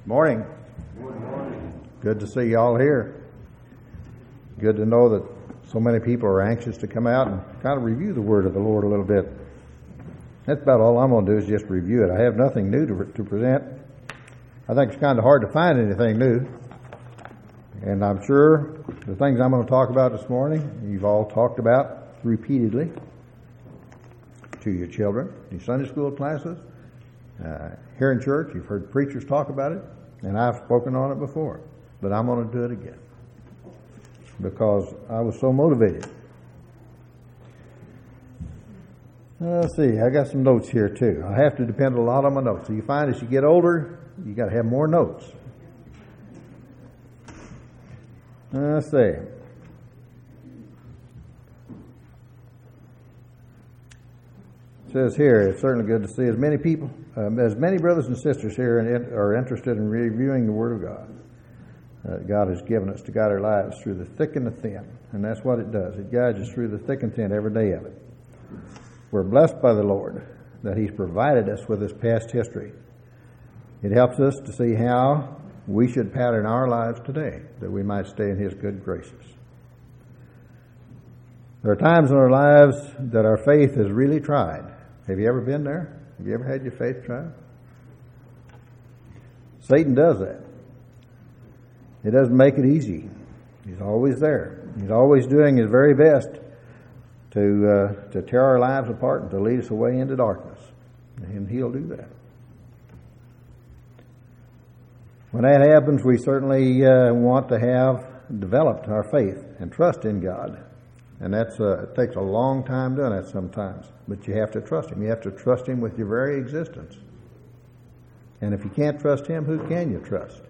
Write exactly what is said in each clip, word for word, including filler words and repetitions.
Morning. Good morning. Good to see you all here. Good to know that so many people are anxious to come out and kind of review the Word of the Lord a little bit. That's about all I'm going to do is just review it. I have nothing new to, to present. I think it's kind of hard to find anything new. And I'm sure the things I'm going to talk about this morning, you've all talked about repeatedly to your children, your Sunday school classes, uh, here in church. You've heard preachers talk about it, and I've spoken on it before. But I'm going to do it again because I was so motivated. Uh, let's see, I got some notes here too. I have to depend a lot on my notes. So you find as you get older, you got to have more notes. Uh, let's see. It says here, it's certainly good to see as many people, um, as many brothers and sisters here in, are interested in reviewing the Word of God. Uh, God has given us to guide our lives through the thick and the thin. And that's what it does. It guides us through the thick and thin every day of it. We're blessed by the Lord that He's provided us with His past history. It helps us to see how we should pattern our lives today, that we might stay in His good graces. There are times in our lives that our faith is really tried. Have you ever been there? Have you ever had your faith tried? Satan does that. He doesn't make it easy. He's always there. He's always doing his very best to uh, to tear our lives apart and to lead us away into darkness. And he'll do that. When that happens, we certainly uh, want to have developed our faith and trust in God. And that's uh, it takes a long time doing that sometimes. But you have to trust Him. You have to trust Him with your very existence. And if you can't trust Him, who can you trust?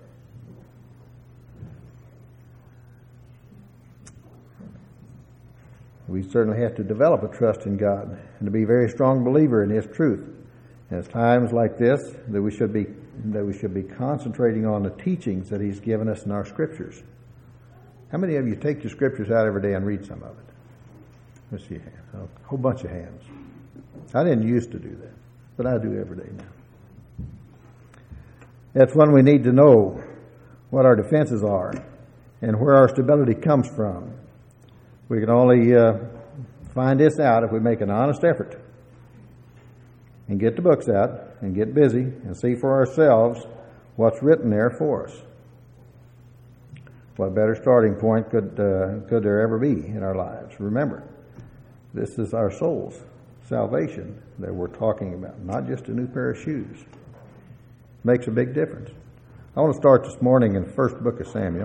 We certainly have to develop a trust in God and to be a very strong believer in His truth. And it's times like this that we should be that we should be concentrating on the teachings that He's given us in our Scriptures. How many of you take your Scriptures out every day and read some of it? Let's see, a whole bunch of hands. I didn't used to do that, but I do every day now. That's when we need to know what our defenses are and where our stability comes from. We can only uh, find this out if we make an honest effort and get the books out and get busy and see for ourselves what's written there for us. What better starting point could uh, could there ever be in our lives? Remember, this is our soul's salvation that we're talking about, not just a new pair of shoes. Makes a big difference. I want to start this morning in the first book of Samuel,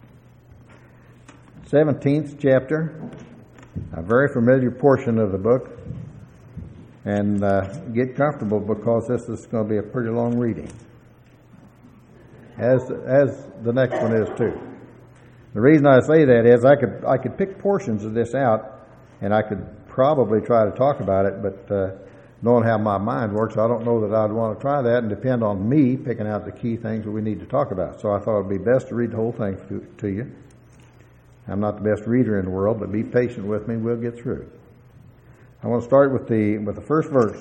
seventeenth chapter, a very familiar portion of the book. And uh, get comfortable because this is going to be a pretty long reading, as as the next one is too. The reason I say that is I could I could pick portions of this out, and I could probably try to talk about it, but uh, knowing how my mind works, I don't know that I'd want to try that, and depend on me picking out the key things that we need to talk about. So I thought it'd be best to read the whole thing to, to you. I'm not the best reader in the world, but be patient with me, we'll get through. I want to start with the with the first verse.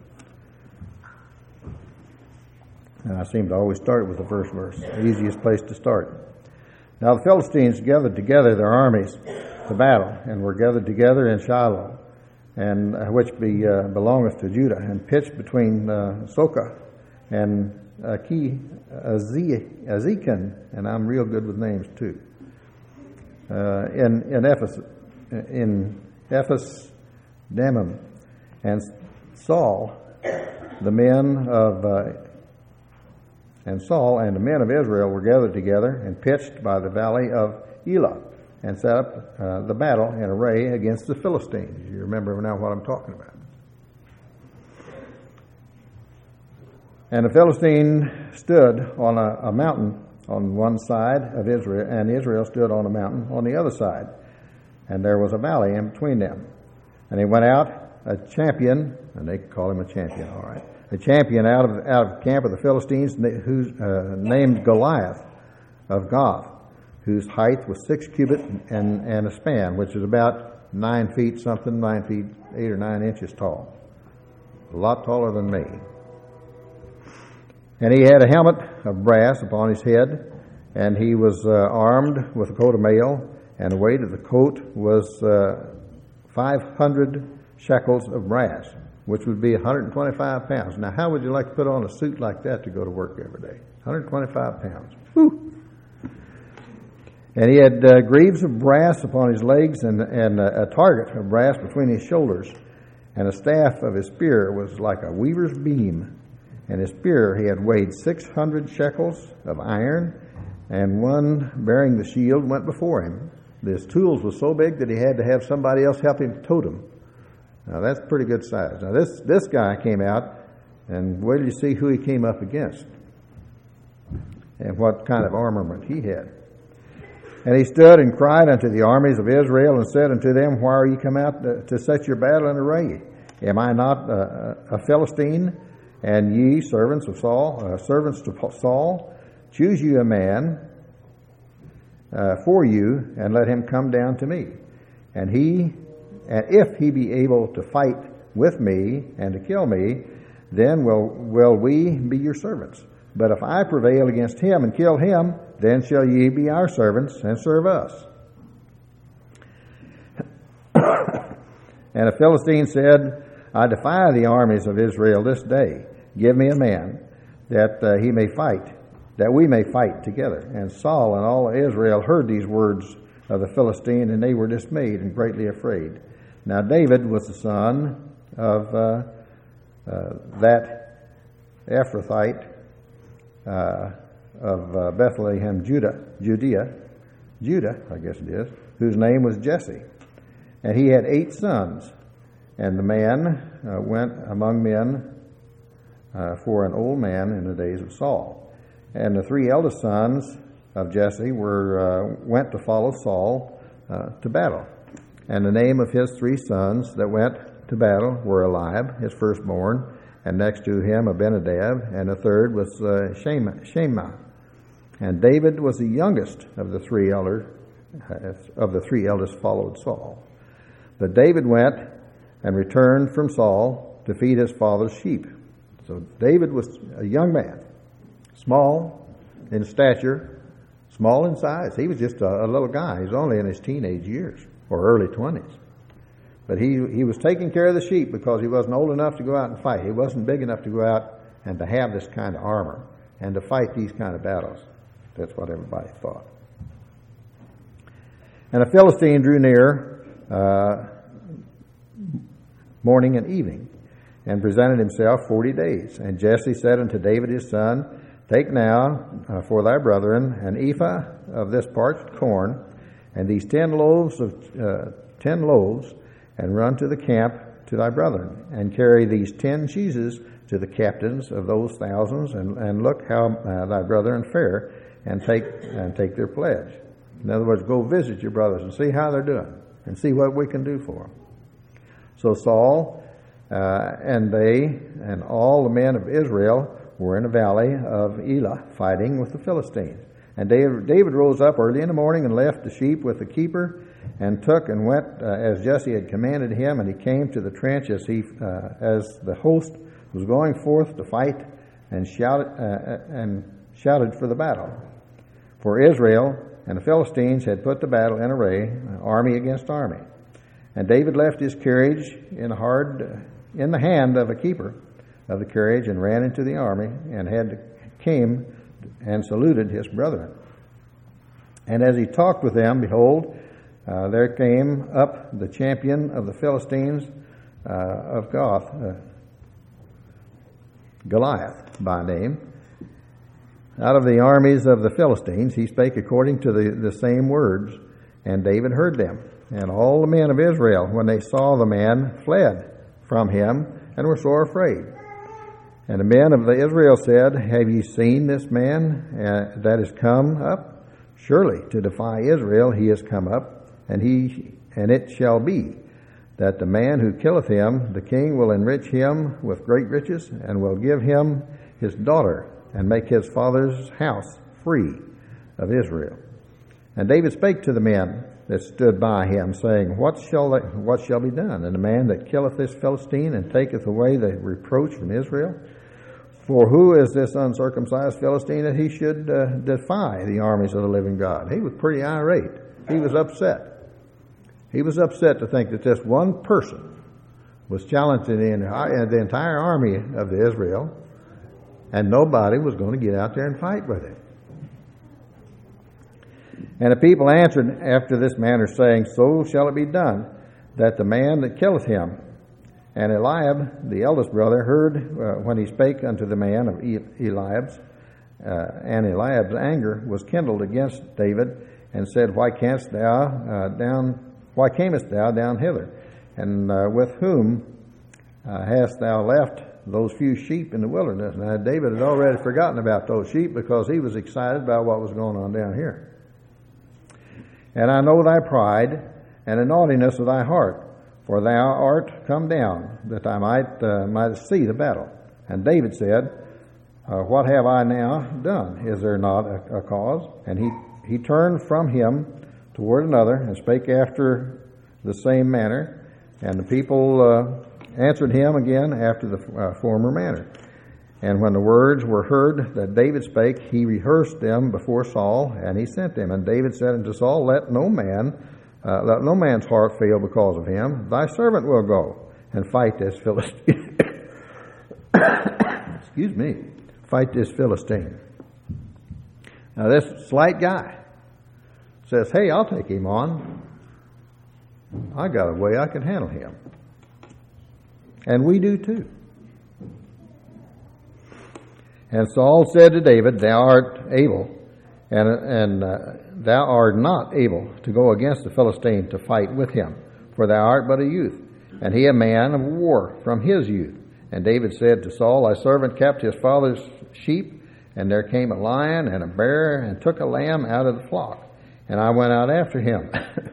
And I seem to always start with the first verse, the easiest place to start. Now the Philistines gathered together their armies to battle, and were gathered together in Shiloh, and uh, which be, uh, belongeth to Judah, and pitched between uh, Soka and Aki Azekan, and I'm real good with names too. Uh, in in Ephes in Ephes Dammim, and Saul, the men of uh, and Saul and the men of Israel were gathered together and pitched by the valley of Elah, and set up uh, the battle in array against the Philistines. You remember now what I'm talking about. And the Philistine stood on a, a mountain on one side of Israel, and Israel stood on a mountain on the other side, and there was a valley in between them. And he went out, a champion, and they call him a champion, all right, a champion out of out of the camp of the Philistines, who's uh, named Goliath of Gath, whose height was six cubits and, and a span, which is about nine feet something, nine feet eight or nine inches tall. A lot taller than me. And he had a helmet of brass upon his head, and he was uh, armed with a coat of mail, and the weight of the coat was uh, five hundred shekels of brass, which would be one hundred twenty-five pounds. Now, how would you like to put on a suit like that to go to work every day? one hundred twenty-five pounds. Whew. And he had uh, greaves of brass upon his legs, and, and a, a target of brass between his shoulders. And the staff of his spear was like a weaver's beam. And his spear he had weighed six hundred shekels of iron, and one bearing the shield went before him. His tools were so big that he had to have somebody else help him tote them. Now that's pretty good size. Now this, this guy came out, and wait till you see who he came up against and what kind of armament he had. And he stood and cried unto the armies of Israel and said unto them, Why are ye come out to, to set your battle in array? Am I not a, a Philistine, and ye servants of Saul, uh, servants to Saul? Choose you a man uh, for you, and let him come down to me. And he, and if he be able to fight with me and to kill me, then will will we be your servants. But if I prevail against him and kill him, then shall ye be our servants and serve us. And a Philistine said, I defy the armies of Israel this day. Give me a man that uh, he may fight, that we may fight together. And Saul and all of Israel heard these words of the Philistine, and they were dismayed and greatly afraid. Now David was the son of uh, uh, that Ephrathite uh, of uh, Bethlehem, Judah, Judea, Judah, I guess it is, whose name was Jesse. And he had eight sons, and the man uh, went among men uh, for an old man in the days of Saul. And the three eldest sons of Jesse were uh, went to follow Saul uh, to battle. And the name of his three sons that went to battle were Eliab, his firstborn, and next to him Abinadab, and the third was uh, Shema, Shema. And David was the youngest of the three elder uh, of the three eldest followed Saul. But David went and returned from Saul to feed his father's sheep. So David was a young man, small in stature, small in size. He was just a, a little guy. He was only in his teenage years or early twenties. But he, he was taking care of the sheep because he wasn't old enough to go out and fight. He wasn't big enough to go out and to have this kind of armor and to fight these kind of battles. That's what everybody thought. And a Philistine drew near uh, morning and evening and presented himself forty days. And Jesse said unto David his son, Take now uh, for thy brethren an ephah of this parched corn, and these ten loaves of uh, ten loaves, and run to the camp to thy brethren, and carry these ten cheeses to the captains of those thousands, and, and look how uh, thy brethren fare, and take and take their pledge. In other words, go visit your brothers and see how they're doing, and see what we can do for them. So Saul uh, and they and all the men of Israel were in the valley of Elah fighting with the Philistines. And David, David rose up early in the morning and left the sheep with the keeper, and took and went uh, as Jesse had commanded him. And he came to the trench as he uh, as the host was going forth to fight, and shouted uh, and shouted for the battle. For Israel and the Philistines had put the battle in array, army against army. And David left his carriage in hard uh, in the hand of a keeper of the carriage, and ran into the army, and had came and saluted his brethren. And as he talked with them, behold, uh, there came up the champion of the Philistines uh, of Goth, uh, Goliath by name. Out of the armies of the Philistines he spake according to the, the same words, and David heard them. And all the men of Israel, when they saw the man, fled from him, and were sore afraid. And the men of the Israel said, Have ye seen this man uh, that is come up? Surely to defy Israel he is come up, and he and it shall be that the man who killeth him, the king will enrich him with great riches, and will give him his daughter, and make his father's house free of Israel. And David spake to the men that stood by him, saying, What shall they, what shall be done? And the man that killeth this Philistine, and taketh away the reproach from Israel? For who is this uncircumcised Philistine that he should uh, defy the armies of the living God? He was pretty irate. He was upset. He was upset to think that this one person was challenging the, the entire army of Israel, and nobody was going to get out there and fight with him. And the people answered after this manner, saying, So shall it be done, that the man that killeth him. And Eliab, the eldest brother, heard uh, when he spake unto the man of Eliab's, uh, and Eliab's anger was kindled against David, and said, Why canst thou uh, down? Why camest thou down hither? And uh, with whom uh, hast thou left those few sheep in the wilderness? Now David had already forgotten about those sheep because he was excited about what was going on down here. And I know thy pride and the naughtiness of thy heart, for thou art come down, that I might uh, might see the battle. And David said, uh, What have I now done? Is there not a, a cause? And he, he turned from him toward another, and spake after the same manner. And the people uh, answered him again after the uh, former manner. And when the words were heard that David spake, he rehearsed them before Saul, and he sent them. And David said unto Saul, Let no man Uh, let no man's heart fail because of him. Thy servant will go and fight this Philistine. Excuse me. Fight this Philistine. Now this slight guy says, Hey, I'll take him on. I got a way I can handle him. And we do too. And Saul said to David, Thou art able, and and uh, thou art not able to go against the Philistine to fight with him, for thou art but a youth, and he a man of war from his youth. And David said to Saul, Thy servant kept his father's sheep, and there came a lion and a bear, and took a lamb out of the flock, and I went out after him,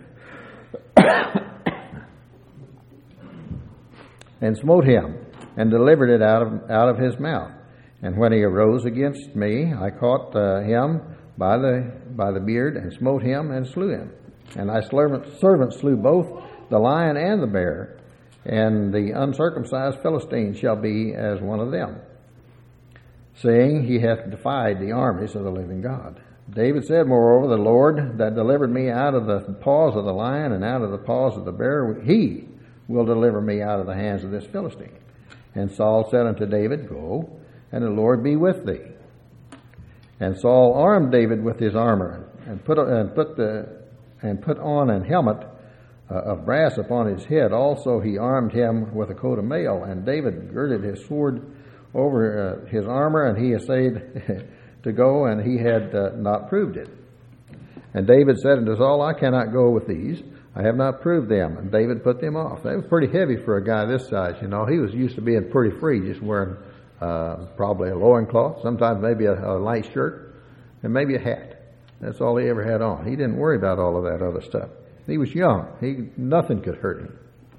and smote him, and delivered it out of out of his mouth. And when he arose against me, I caught uh, him by the by the beard, and smote him, and slew him. And thy servant slew both the lion and the bear, and the uncircumcised Philistine shall be as one of them, saying, He hath defied the armies of the living God. David said, Moreover, the Lord that delivered me out of the paws of the lion and out of the paws of the bear, he will deliver me out of the hands of this Philistine. And Saul said unto David, Go, and the Lord be with thee. And Saul armed David with his armor, and put and put the and put on an helmet uh, of brass upon his head. Also he armed him with a coat of mail. And David girded his sword over uh, his armor, and he essayed to go, and he had uh, not proved it. And David said unto Saul, I cannot go with these. I have not proved them. And David put them off. They was pretty heavy for a guy this size. You know, he was used to being pretty free, just wearing Uh, probably a loincloth, sometimes maybe a, a light shirt, and maybe a hat. That's all he ever had on. He didn't worry about all of that other stuff. He was young. He nothing could hurt him.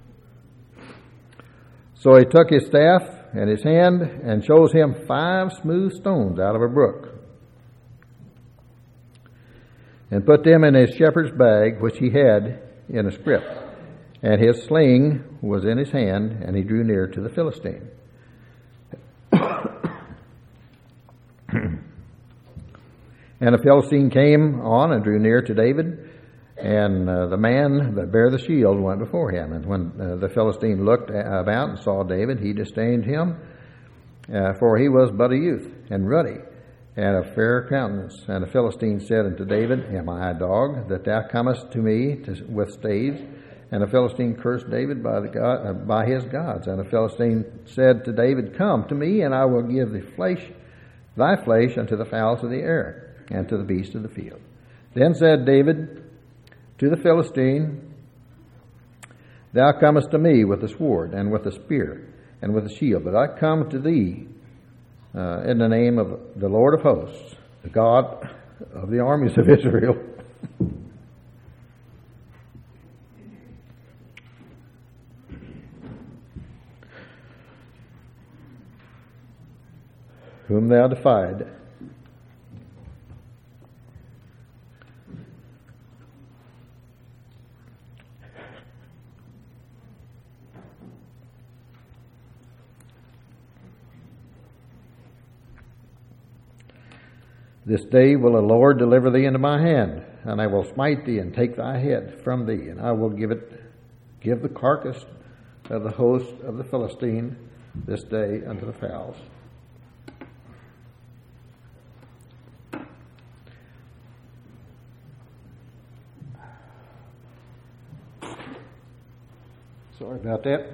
So he took his staff in his hand and chose him five smooth stones out of a brook, and put them in his shepherd's bag, which he had in a scrip. And his sling was in his hand, and he drew near to the Philistine. And the Philistine came on and drew near to David, and uh, the man that bare the shield went before him. And when uh, the Philistine looked about and saw David, he disdained him, uh, for he was but a youth, and ruddy, and of fair countenance. And the Philistine said unto David, Am I a dog, that thou comest to me to, with staves? And the Philistine cursed David by the God, uh, by his gods. And the Philistine said to David, Come to me, and I will give the flesh, thy flesh unto the fowls of the air, and to the beasts of the field. Then said David to the Philistine, Thou comest to me with the sword, and with the spear, and with the shield, but I come to thee uh, in the name of the Lord of hosts, the God of the armies of Israel. Whom thou defied. This day will the Lord deliver thee into my hand, and I will smite thee and take thy head from thee, and I will give it, give the carcass of the host of the Philistine this day unto the fowls. Sorry about that.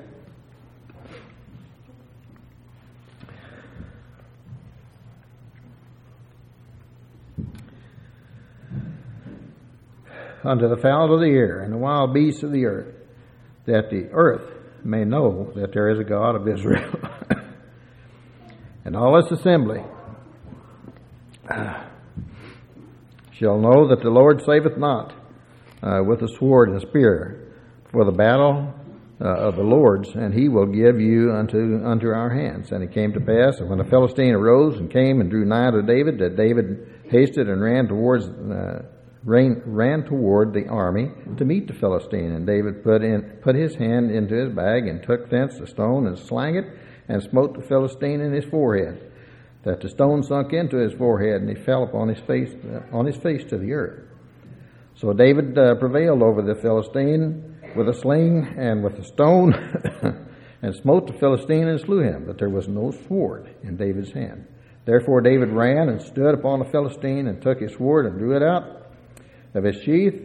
Unto the fowls of the air and the wild beasts of the earth, that the earth may know that there is a God of Israel. And all this assembly uh, shall know that the Lord saveth not uh, with the sword and spear, for the battle uh, of the Lord's, and he will give you unto unto our hands. And it came to pass, and when the Philistine arose and came and drew nigh to David, that David hasted and ran towards uh, ran, ran toward the army to meet the Philistine. And David put in put his hand into his bag and took thence a stone and slang it and smote the Philistine in his forehead, that the stone sunk into his forehead, and he fell upon his face uh, on his face to the earth. So David uh, prevailed over the Philistine with a sling and with a stone, and smote the Philistine and slew him, but there was no sword in David's hand. Therefore David ran and stood upon the Philistine, and took his sword and drew it out of his sheath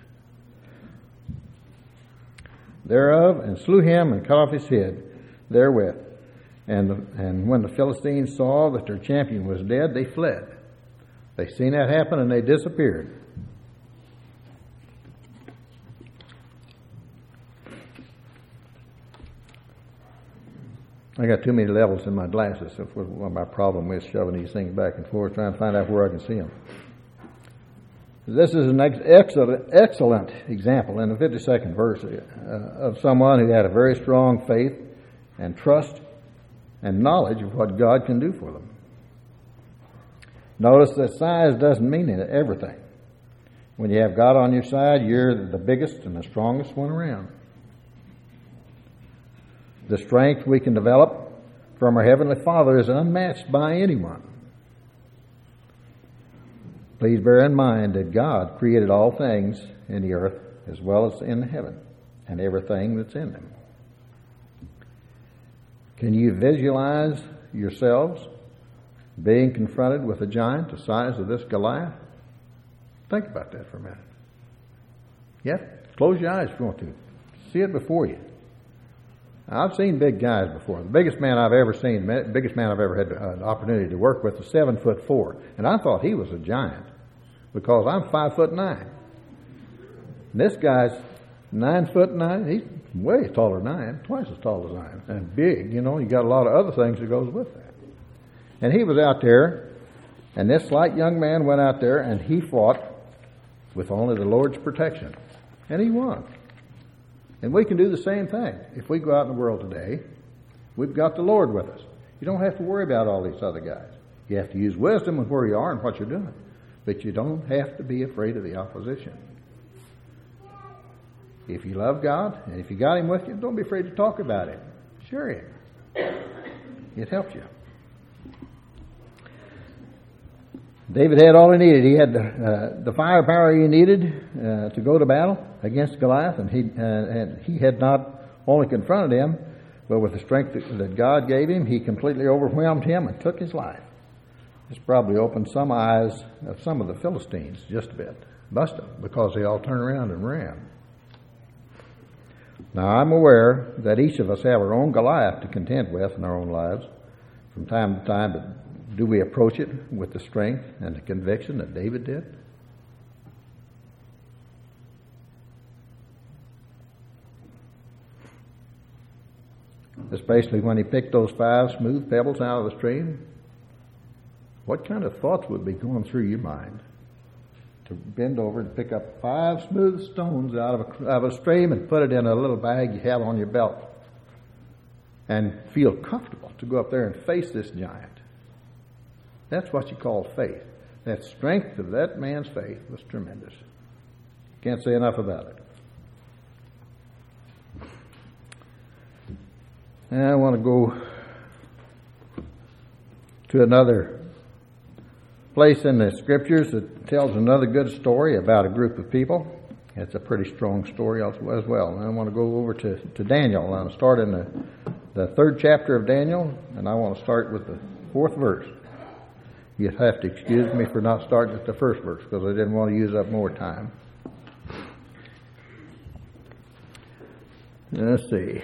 thereof, and slew him and cut off his head therewith. And the, and when the Philistines saw that their champion was dead, they fled. They seen that happen, and they disappeared. I got too many levels in my glasses. That's what my problem with shoving these things back and forth, trying to find out where I can see them. This is an excellent, excellent example in the fifty-second verse uh, of someone who had a very strong faith and trust and knowledge of what God can do for them. Notice that size doesn't mean everything. When you have God on your side, you're the biggest and the strongest one around. The strength we can develop from our Heavenly Father is unmatched by anyone. Please bear in mind that God created all things in the earth as well as in heaven, and everything that's in them. Can you visualize yourselves being confronted with a giant the size of this Goliath? Think about that for a minute. Yep, close your eyes if you want to. See it before you. I've seen big guys before. The biggest man I've ever seen, the biggest man I've ever had an opportunity to work with was seven foot four. And I thought he was a giant because I'm five foot nine. And this guy's nine foot nine. He's way taller than I am, twice as tall as I am. And big, you know, you got a lot of other things that goes with that. And he was out there, and this slight young man went out there, and he fought with only the Lord's protection. And he won. And we can do the same thing. If we go out in the world today, we've got the Lord with us. You don't have to worry about all these other guys. You have to use wisdom with where you are and what you're doing. But you don't have to be afraid of the opposition. If you love God, and if you got Him with you, don't be afraid to talk about it. Share Him. It helps you. David had all he needed. He had the, uh, the firepower he needed uh, to go to battle against Goliath, and he uh, and he had not only confronted him, but with the strength that, that God gave him, he completely overwhelmed him and took his life. This probably opened some eyes of some of the Philistines just a bit. Must have, because they all turned around and ran. Now, I'm aware that each of us have our own Goliath to contend with in our own lives from time to time, but do we approach it with the strength and the conviction that David did? Especially when he picked those five smooth pebbles out of the stream. What kind of thoughts would be going through your mind to bend over and pick up five smooth stones out of a, out of a stream and put it in a little bag you have on your belt and feel comfortable to go up there and face this giant? That's what you call faith. That strength of that man's faith was tremendous. Can't say enough about it. And I want to go to another place in the scriptures that tells another good story about a group of people. It's a pretty strong story as well. And I want to go over to, to Daniel. I'll start in the, the third chapter of Daniel, and I want to start with the fourth verse. You have to excuse me for not starting at the first verse because I didn't want to use up more time. Let's see.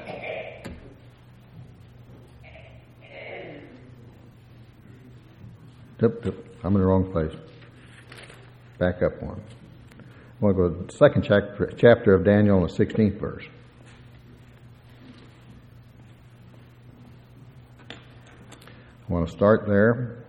I'm in the wrong place. Back up one. I want to go to the second chapter, chapter of Daniel, the sixteenth verse. I want to start there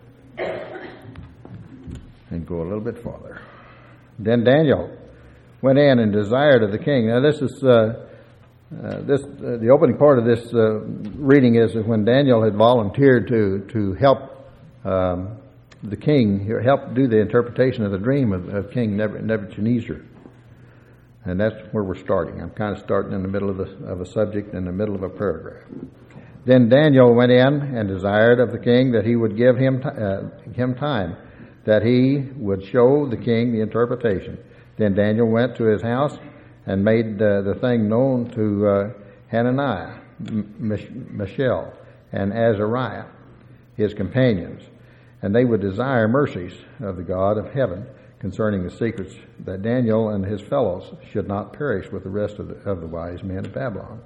and go a little bit farther. Then Daniel went in and desired of the king. Now this is uh, uh, this uh, the opening part of this uh, reading is when Daniel had volunteered to to help um, the king, help do the interpretation of the dream of, of King Nebuchadnezzar. And that's where we're starting. I'm kind of starting in the middle of, the, of a subject, in the middle of a paragraph. Then Daniel went in and desired of the king that he would give him, uh, him time, that he would show the king the interpretation. Then Daniel went to his house and made uh, the thing known to uh, Hananiah, M- Mishael, and Azariah, his companions. And they would desire mercies of the God of heaven concerning the secrets, that Daniel and his fellows should not perish with the rest of the, of the wise men of Babylon.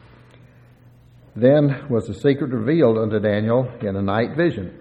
Then was the secret revealed unto Daniel in a night vision,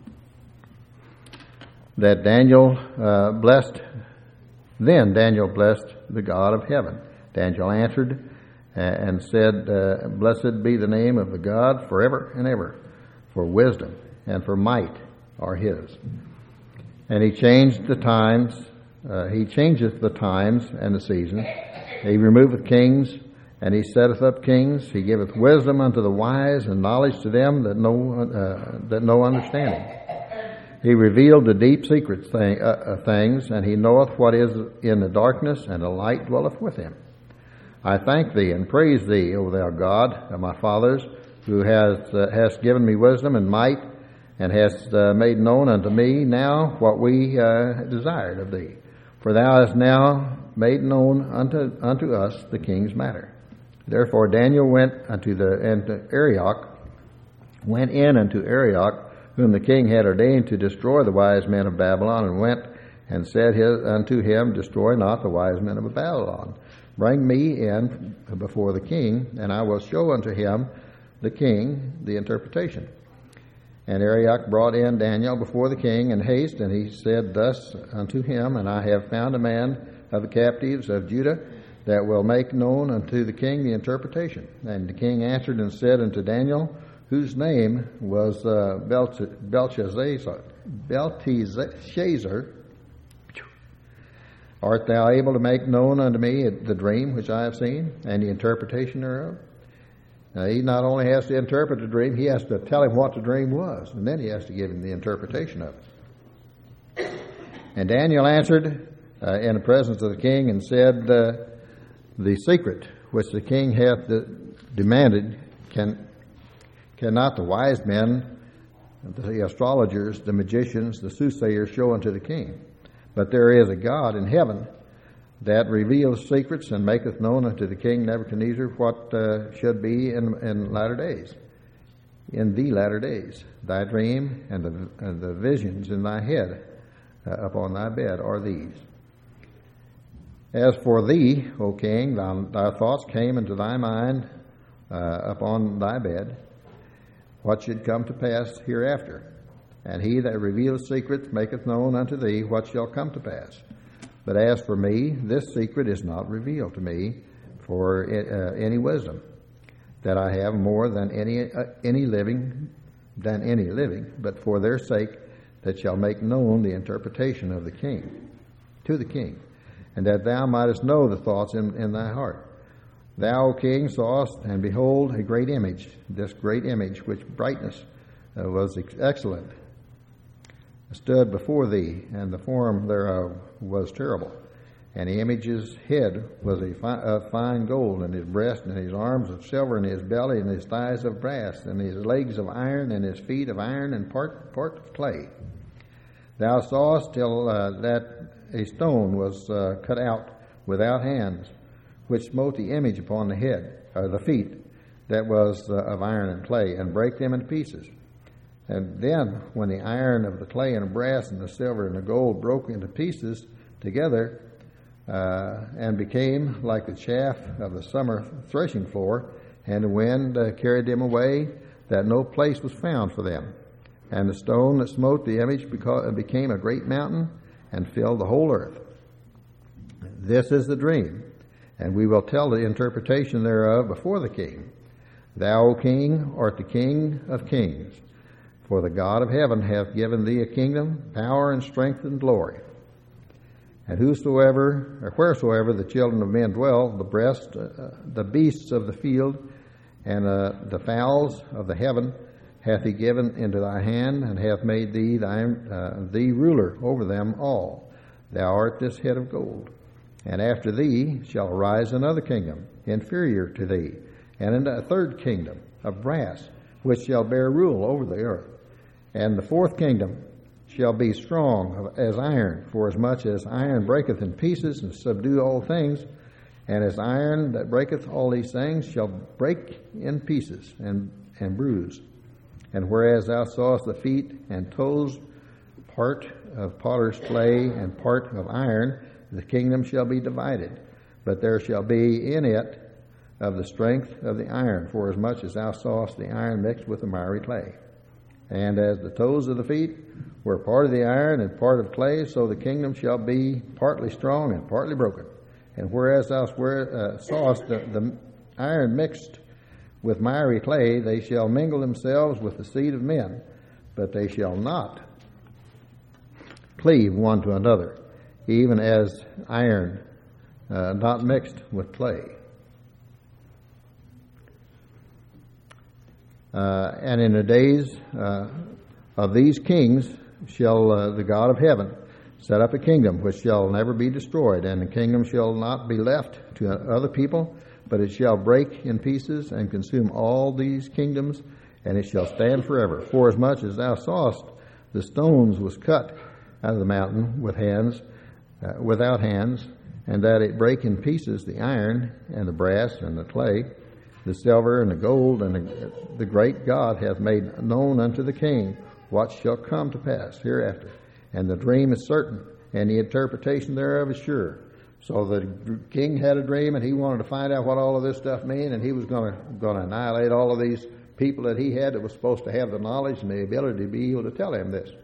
that Daniel uh, blessed, then Daniel blessed the God of heaven. Daniel answered and said, uh, Blessed be the name of the God forever and ever, for wisdom and for might are his. And he changed the times, uh, he changeth the times and the seasons. He removeth kings, and he setteth up kings. He giveth wisdom unto the wise, and knowledge to them that know uh, that know understanding. He revealed the deep secret thing, uh, things, and he knoweth what is in the darkness, and the light dwelleth with him. I thank thee and praise thee, O thou God of my fathers, who hast uh, hast given me wisdom and might, and hast uh, made known unto me now what we uh, desired of thee. For thou hast now made known unto unto us the king's matter. Therefore Daniel went unto the unto Arioch, went in unto Arioch, whom the king had ordained to destroy the wise men of Babylon, and went and said his, unto him, Destroy not the wise men of Babylon. Bring me in before the king, and I will show unto him, the king, the interpretation. And Arioch brought in Daniel before the king in haste, and he said thus unto him, And I have found a man of the captives of Judah that will make known unto the king the interpretation. And the king answered and said unto Daniel, whose name was uh, Belteshazzar, Belteshazzar, Art thou able to make known unto me the dream which I have seen, and the interpretation thereof? Now, he not only has to interpret the dream, he has to tell him what the dream was, and then he has to give him the interpretation of it. And Daniel answered uh, in the presence of the king and said, uh, The secret which the king hath de- demanded can cannot the wise men, the astrologers, the magicians, the soothsayers show unto the king. But there is a God in heaven that reveals secrets and maketh known unto the king Nebuchadnezzar what uh, should be in, in latter days, in the latter days. Thy dream and the, and the visions in thy head uh, upon thy bed are these. As for thee, O king, thy, thy thoughts came into thy mind uh, upon thy bed, what should come to pass hereafter. And he that revealeth secrets maketh known unto thee what shall come to pass. But as for me, this secret is not revealed to me for uh, any wisdom, that I have more than any uh, any living, than any living, but for their sake that shall make known the interpretation of the king, to the king, and that thou mightest know the thoughts in, in thy heart. Thou, O king, sawest, and behold, a great image, this great image, which brightness uh, was excellent, stood before thee, and the form thereof was terrible. And the image's head was a fi- of fine gold, and his breast and his arms of silver, and his belly and his thighs of brass, and his legs of iron, and his feet of iron, and part part of clay. Thou sawest till uh, that a stone was uh, cut out without hands, which smote the image upon the head, or the feet, that was uh, of iron and clay, and brake them in pieces. And then, when the iron of the clay and the brass and the silver and the gold broke into pieces together, uh, and became like the chaff of the summer threshing floor, and the wind uh, carried them away, that no place was found for them. And the stone that smote the image beca- became a great mountain, and filled the whole earth. This is the dream, and we will tell the interpretation thereof before the king. Thou, O king, art the King of kings. For the God of heaven hath given thee a kingdom, power, and strength, and glory. And whosoever, or wheresoever the children of men dwell, the breast, uh, the beasts of the field, and uh, the fowls of the heaven, hath he given into thy hand, and hath made thee thy, uh, thee ruler over them all. Thou art this head of gold. And after thee shall arise another kingdom, inferior to thee, and a third kingdom of brass, which shall bear rule over the earth. And the fourth kingdom shall be strong as iron, for as much as iron breaketh in pieces and subdue all things, and as iron that breaketh all these things shall break in pieces and, and bruise. And whereas thou sawest the feet and toes, part of potter's clay and part of iron, the kingdom shall be divided, but there shall be in it of the strength of the iron, for as much as thou sawest the iron mixed with the miry clay. And as the toes of the feet were part of the iron and part of clay, so the kingdom shall be partly strong and partly broken. And whereas thou uh, sawest the, the iron mixed with miry clay, they shall mingle themselves with the seed of men, but they shall not cleave one to another, even as iron uh, not mixed with clay. Uh, and in the days uh, of these kings shall uh, the God of heaven set up a kingdom which shall never be destroyed, and the kingdom shall not be left to other people, but it shall break in pieces and consume all these kingdoms, and it shall stand forever. For as much as thou sawest the stones was cut out of the mountain with hands, uh, without hands, and that it break in pieces the iron and the brass and the clay, the silver and the gold, and the, the great God hath made known unto the king what shall come to pass hereafter. And the dream is certain, and the interpretation thereof is sure. So the king had a dream, and he wanted to find out what all of this stuff mean, and he was going to going to annihilate all of these people that he had that was supposed to have the knowledge and the ability to be able to tell him this.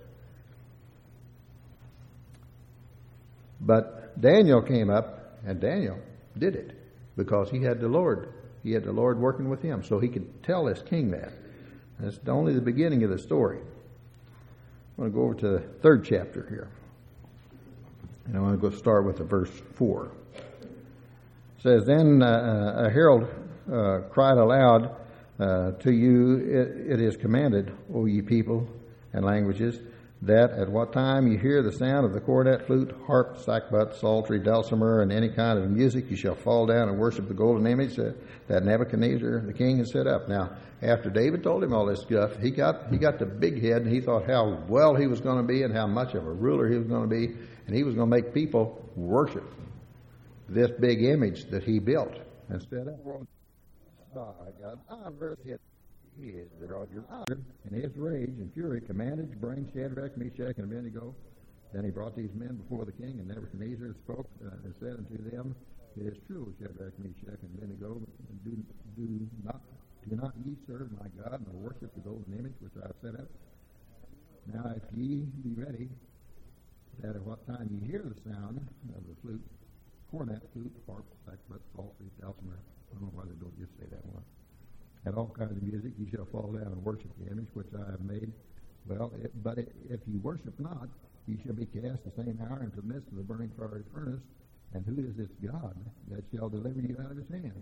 But Daniel came up, and Daniel did it because he had the Lord. He had the Lord working with him, so he could tell this king that. And it's only the beginning of the story. I want to go over to the third chapter here. And I want to go start with the verse four. It says, Then uh, a herald uh, cried aloud uh, to you, it, it is commanded, O ye people and languages, that at what time you hear the sound of the cornet, flute, harp, sackbut, psaltery, dulcimer, and any kind of music, you shall fall down and worship the golden image that, that Nebuchadnezzar the king has set up. Now, after David told him all this stuff, he got he got the big head, and he thought how well he was going to be and how much of a ruler he was going to be, and he was going to make people worship this big image that he built and set up. Oh, God, I'm very hit. He is the God your honor. In his rage and fury commanded to bring Shadrach, Meshach, and Abednego. Then he brought these men before the king, and Nebuchadnezzar spoke uh, and said unto them, It is true, Shadrach, Meshach, and Abednego, do, do not do not ye serve my God, nor worship the golden image which I have set up. Now if ye be ready, that at what time ye hear the sound of the flute, cornet, flute, harp, sackbut, psaltery, dulcimer, I don't know why they don't just say that one, and all kinds of music, ye shall fall down and worship the image which I have made. Well, it, but it, if ye worship not, ye shall be cast the same hour into the midst of the burning fiery furnace. And who is this God that shall deliver you out of his hands?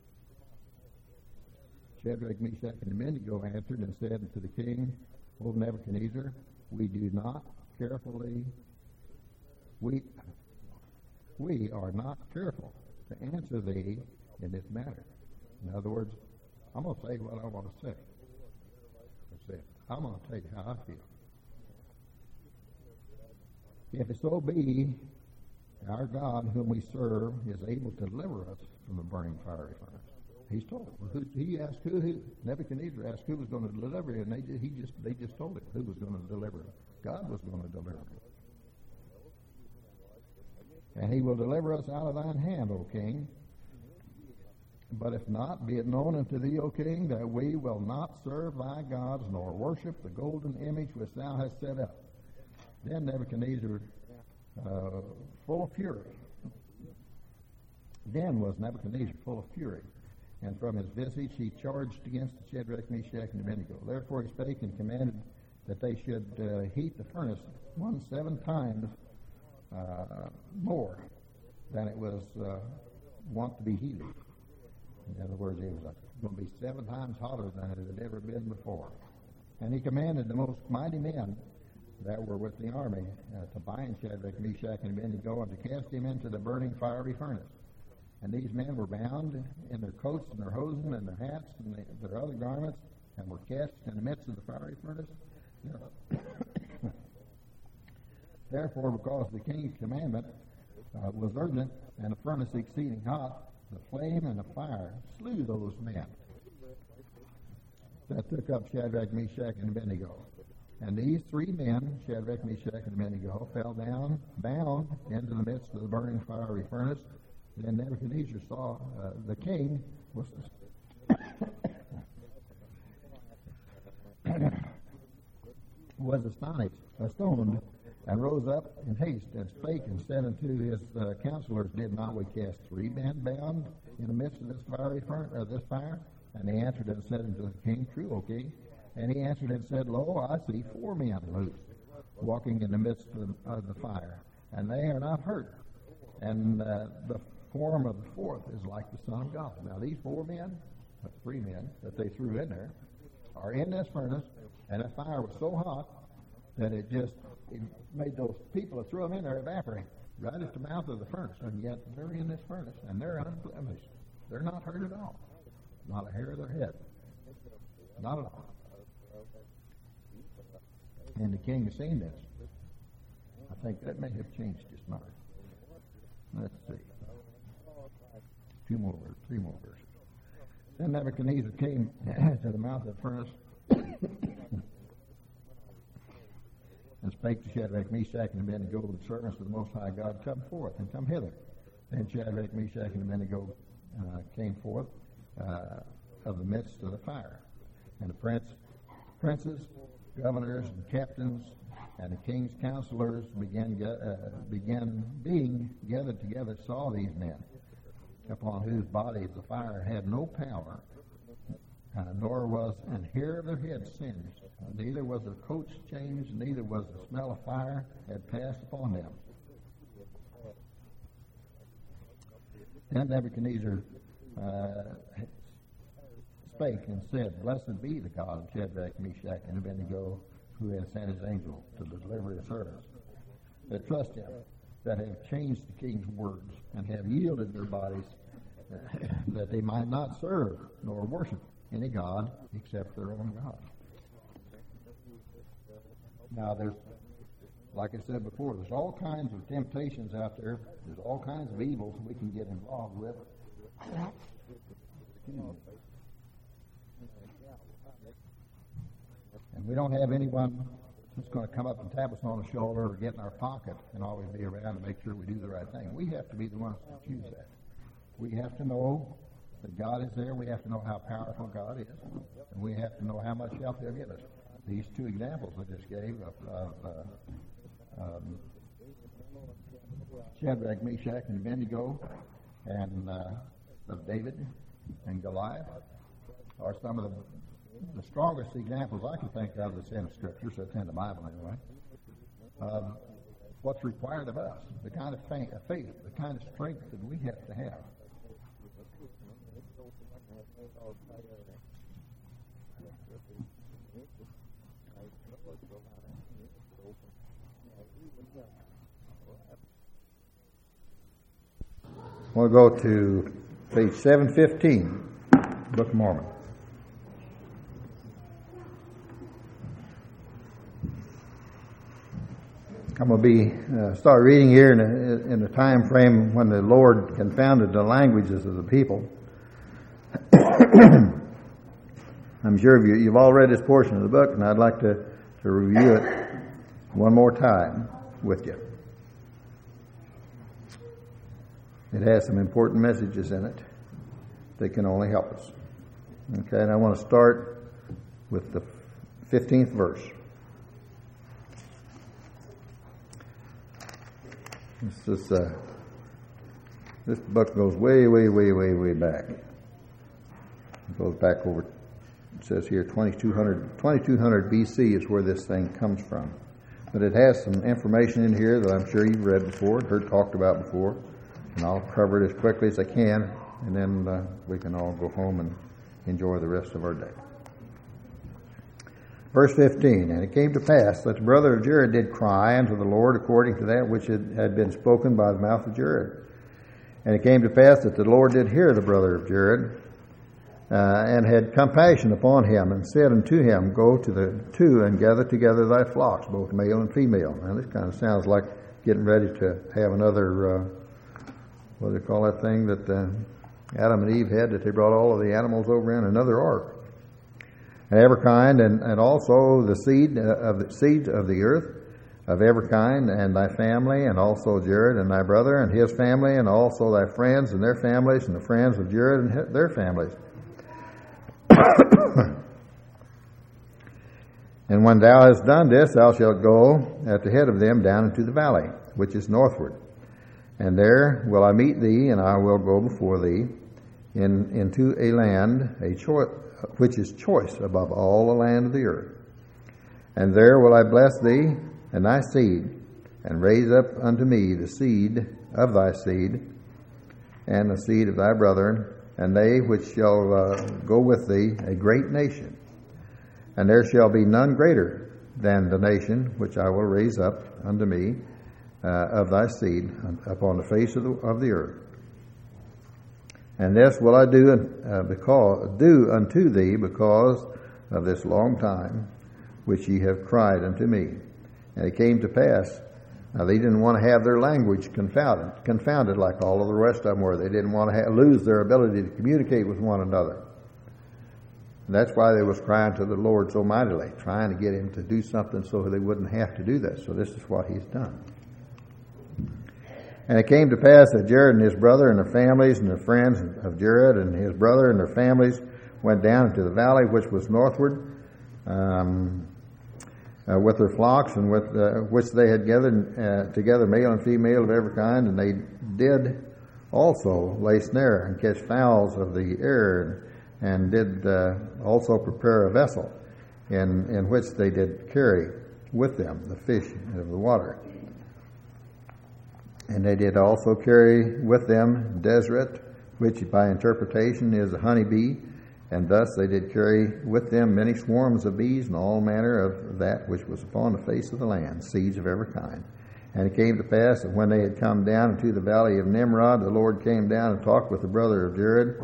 Shadrach, Meshach, and Abednego answered and said unto the king, O Nebuchadnezzar, we do not carefully, we, we are not careful to answer thee in this matter. In other words, I'm going to say what I want to say. That's it. I'm going to tell you how I feel. If it so be, our God, whom we serve, is able to deliver us from the burning fiery furnace. He's told him. He asked who, who Nebuchadnezzar asked who was going to deliver him, and they just, he just they just told him who was going to deliver him. God was going to deliver him. And he will deliver us out of thine hand, O king. But if not, be it known unto thee, O king, that we will not serve thy gods, nor worship the golden image which thou hast set up. Then Nebuchadnezzar, uh, full of fury, then was Nebuchadnezzar full of fury, and from his visage he charged against Shadrach, Meshach, and Abednego. Therefore he spake and commanded that they should uh, heat the furnace one seven times uh, more than it was uh, wont to be heated. In other words, it was going to be seven times hotter than it had ever been before. And he commanded the most mighty men that were with the army uh, to bind Shadrach, Meshach, and Abednego, and to cast him into the burning fiery furnace. And these men were bound in their coats and their hosen and their hats and the, their other garments, and were cast in the midst of the fiery furnace. Therefore, because the king's commandment uh, was urgent, and the furnace exceeding hot, the flame and the fire slew those men that took up Shadrach, Meshach, and Abednego. And these three men, Shadrach, Meshach, and Abednego, fell down, bound into the midst of the burning fiery furnace. Then Nebuchadnezzar saw uh, the king was was astonished, astonished, and rose up in haste, and spake and said unto his uh, counselors, Did not we cast three men bound in the midst of this fiery furnace, uh, this fire? And they answered and said unto the king, True, O king. And he answered and said, Lo, I see four men loose, walking in the midst of the, of the fire, and they are not hurt. And uh, the form of the fourth is like the Son of God. Now these four men, the three men that they threw in there, are in this furnace, and the fire was so hot that it just it made those people that threw them in there evaporate right at the mouth of the furnace. And yet they're in this furnace, and they're unblemished. They're not hurt at all. Not a hair of their head. Not at all. And the king has seen this. I think that may have changed his mind. Let's see. Two more verses, three more verses. Then Nebuchadnezzar came to the mouth of the furnace and spake to Shadrach, Meshach, and Abednego, the servants of the Most High God, Come forth and come hither. Then Shadrach, Meshach, and Abednego uh, came forth uh, of the midst of the fire. And the prince, princes, governors, and captains, and the king's counselors began, uh, began being gathered together, saw these men, upon whose bodies the fire had no power, uh, nor was an hair of their head singed. Neither was their coats changed, neither was the smell of fire had passed upon them. Then Nebuchadnezzar uh, spake and said, Blessed be the God of Shadrach, Meshach, and Abednego, who has sent his angel to deliver his servants, that trust him, that have changed the king's words, and have yielded their bodies, uh, that they might not serve nor worship any god except their own God. Now, there's, like I said before, there's all kinds of temptations out there. There's all kinds of evils we can get involved with. And we don't have anyone that's going to come up and tap us on the shoulder or get in our pocket and always be around to make sure we do the right thing. We have to be the ones to choose that. We have to know that God is there. We have to know how powerful God is. And we have to know how much help He'll give us. These two examples I just gave of, of uh, um, Shadrach, Meshach, and Abednego, and uh, of David and Goliath are some of the, the strongest examples I can think of that's in the Scriptures, that's in the Bible anyway, of what's required of us, the kind of faith, the kind of strength that we have to have. We'll go to page seven fifteen, Book of Mormon. I'm going to be uh, start reading here in a, in a time frame when the Lord confounded the languages of the people. I'm sure you, you've all read this portion of the book, and I'd like to, to review it one more time with you. It has some important messages in it that can only help us. Okay, and I want to start with the fifteenth verse. This is, uh, this book goes way, way, way, way, way back. It goes back over, it says here, twenty-two hundred, twenty-two hundred B C is where this thing comes from. But it has some information in here that I'm sure you've read before, heard talked about before, and I'll cover it as quickly as I can, and then uh, we can all go home and enjoy the rest of our day. Verse fifteen, and it came to pass that the brother of Jared did cry unto the Lord according to that which had been spoken by the mouth of Jared. And it came to pass that the Lord did hear the brother of Jared, uh, and had compassion upon him, and said unto him, Go to the two and gather together thy flocks, both male and female. Now this kind of sounds like getting ready to have another, uh, what do they call that thing that uh, Adam and Eve had, that they brought all of the animals over in another ark. And every kind, and, and also the seed of the seed of the earth, of every kind, and thy family, and also Jared and thy brother and his family, and also thy friends and their families, and the friends of Jared and their families. And when thou hast done this, thou shalt go at the head of them down into the valley, which is northward. And there will I meet thee, and I will go before thee in into a land, a choice, which is choice above all the land of the earth. And there will I bless thee and thy seed, and raise up unto me the seed of thy seed, and the seed of thy brethren, and they which shall uh, go with thee, a great nation. And there shall be none greater than the nation which I will raise up unto me uh, of thy seed upon the face of the, of the earth. And this will I do uh, because do unto thee because of this long time which ye have cried unto me. And it came to pass. Now they didn't want to have their language confounded, confounded like all of the rest of them were. They didn't want to ha- lose their ability to communicate with one another. And that's why they was crying to the Lord so mightily, trying to get him to do something so they wouldn't have to do that. So this is what he's done. And it came to pass that Jared and his brother and their families and their friends of Jared and his brother and their families went down into the valley which was northward um, uh, with their flocks, and with uh, which they had gathered uh, together male and female of every kind. And they did also lay snare and catch fowls of the air, and did uh, also prepare a vessel in, in which they did carry with them the fish of the water. And they did also carry with them Deseret, which by interpretation is a honeybee, and thus they did carry with them many swarms of bees and all manner of that which was upon the face of the land, seeds of every kind. And it came to pass that when they had come down into the valley of Nimrod, the Lord came down and talked with the brother of Jared,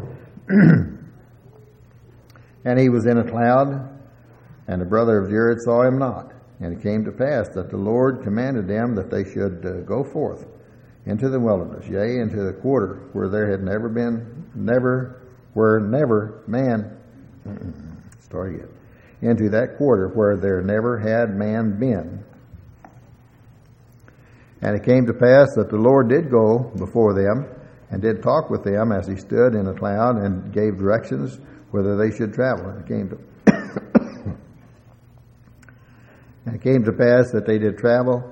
and he was in a cloud, and the brother of Jared saw him not. And it came to pass that the Lord commanded them that they should uh, go forth into the wilderness, yea, into the quarter where there had never been, never, where never man, start again, into that quarter where there never had man been. And it came to pass that the Lord did go before them, and did talk with them as he stood in a cloud, and gave directions whether they should travel. And it came to and it came to pass that they did travel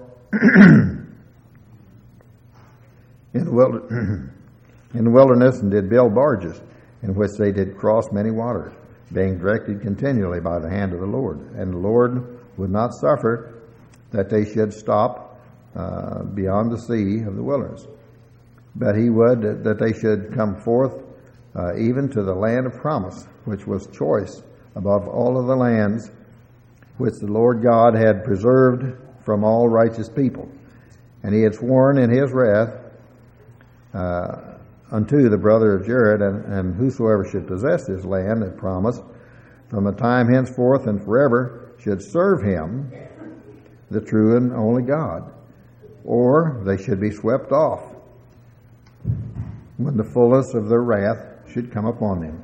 in the wilderness, in the wilderness, and did build barges, in which they did cross many waters, being directed continually by the hand of the Lord. And the Lord would not suffer that they should stop uh, beyond the sea of the wilderness, but he would that they should come forth uh, even to the land of promise, which was choice above all of the lands which the Lord God had preserved from all righteous people. And he had sworn in his wrath uh, unto the brother of Jared, and, and whosoever should possess his land had promised, from the time henceforth and forever should serve him, the true and only God, or they should be swept off when the fullness of their wrath should come upon them.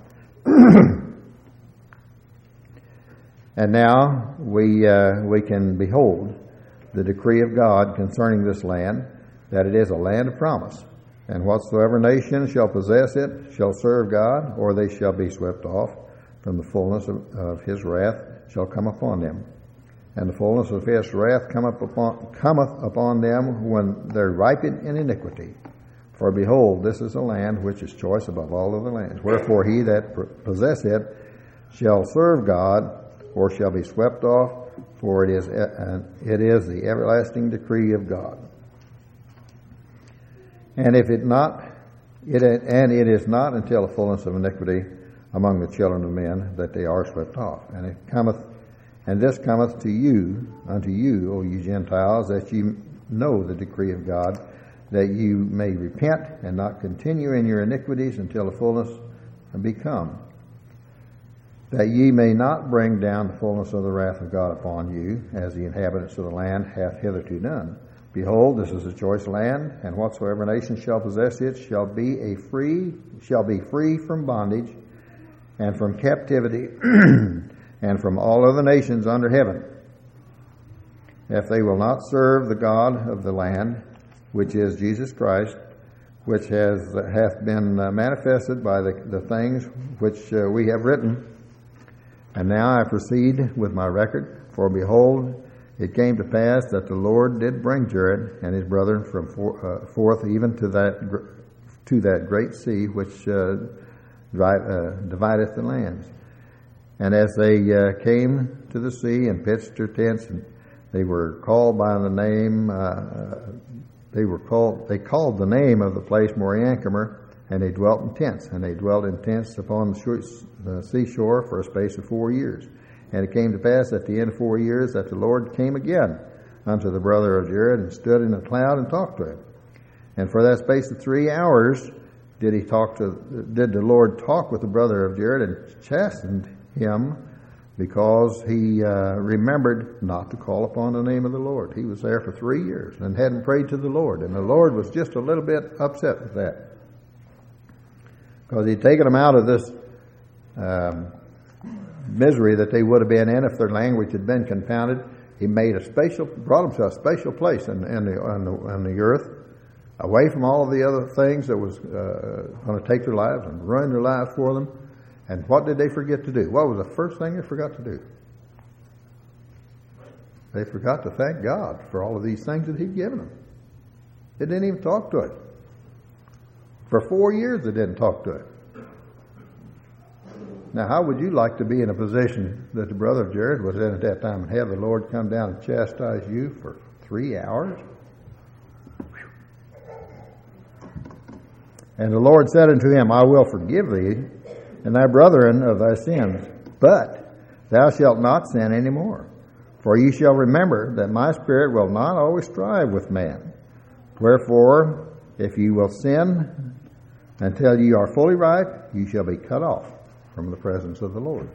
And now we uh, we can behold the decree of God concerning this land, that it is a land of promise, and whatsoever nation shall possess it shall serve God, or they shall be swept off from the fullness of, of his wrath shall come upon them. And the fullness of his wrath cometh upon, cometh upon them when they're ripened in iniquity. For behold, this is a land which is choice above all other lands. Wherefore he that possess it shall serve God, or shall be swept off, for it is uh, it is the everlasting decree of God. And if it not, it and it is not until the fullness of iniquity among the children of men that they are swept off. And it cometh, and this cometh to you, unto you, O ye Gentiles, that ye know the decree of God, that you may repent and not continue in your iniquities until the fullness be come, that ye may not bring down the fullness of the wrath of God upon you, as the inhabitants of the land hath hitherto done. Behold, this is a choice land, and whatsoever nation shall possess it shall be a free, shall be free from bondage, and from captivity, and from all other nations under heaven. If they will not serve the God of the land, which is Jesus Christ, which has hath been manifested by the, the things which uh, we have written. And now I proceed with my record, for behold, it came to pass that the Lord did bring Jared and his brethren from for, uh, forth even to that to that great sea which uh, divide, uh, divideth the lands. And as they uh, came to the sea and pitched their tents, and they were called by the name. Uh, they were called. They called the name of the place Moriancumer, and they dwelt in tents, and they dwelt in tents upon the shore, the seashore for a space of four years. And it came to pass at the end of four years that the Lord came again unto the brother of Jared, and stood in a cloud and talked to him. And for that space of three hours did he talk to did the Lord talk with the brother of Jared, and chastened him because he uh, remembered not to call upon the name of the Lord. He was there for three years and hadn't prayed to the Lord, and the Lord was just a little bit upset with that, because he'd taken them out of this um, misery that they would have been in if their language had been confounded. He made a spatial, brought them to a spatial place in, in, the, on, the, on the earth, away from all of the other things that was uh, going to take their lives and ruin their lives for them. And what did they forget to do? What was the first thing they forgot to do? They forgot to thank God for all of these things that He'd given them. They didn't even talk to Him. For four years they didn't talk to Him. Now, how would you like to be in a position that the brother of Jared was in at that time, and have the Lord come down and chastise you for three hours? And the Lord said unto him, I will forgive thee and thy brethren of thy sins, but thou shalt not sin any more. For ye shall remember that my spirit will not always strive with man. Wherefore, if ye will sin until ye are fully ripe, ye shall be cut off from the presence of the Lord.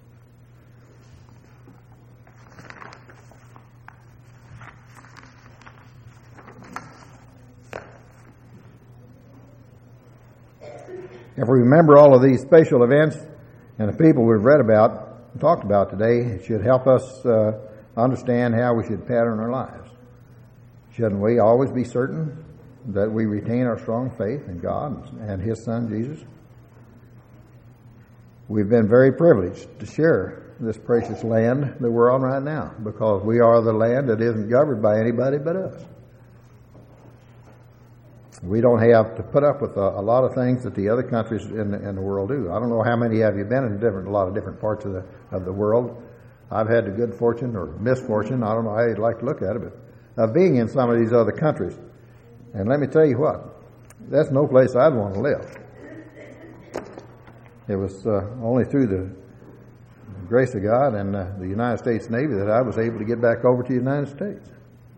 If we remember all of these spatial events and the people we've read about and talked about today, it should help us uh, understand how we should pattern our lives. Shouldn't we always be certain that we retain our strong faith in God and His Son, Jesus? We've been very privileged to share this precious land that we're on right now, because we are the land that isn't governed by anybody but us. We don't have to put up with a, a lot of things that the other countries in the, in the world do. I don't know how many have you been in different, a lot of different parts of the of the world. I've had the good fortune or misfortune, I don't know how you'd like to look at it, but of being in some of these other countries. And let me tell you what, that's no place I'd want to live. It was uh, only through the grace of God and uh, the United States Navy that I was able to get back over to the United States.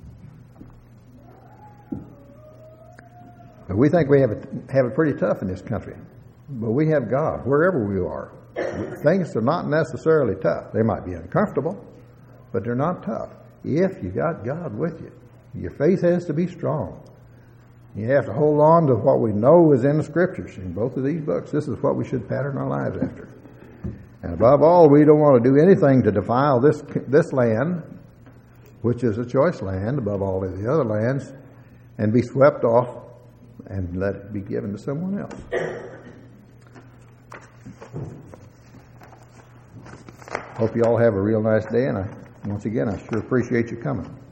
But we think we have it, have it pretty tough in this country. But we have God wherever we are. Things are not necessarily tough. They might be uncomfortable, but they're not tough if you got God with you. Your faith has to be strong. You have to hold on to what we know is in the Scriptures, in both of these books. This is what we should pattern our lives after. And above all, we don't want to do anything to defile this this land, which is a choice land above all of the other lands, and be swept off and let it be given to someone else. Hope you all have a real nice day, and I, once again, I sure appreciate you coming.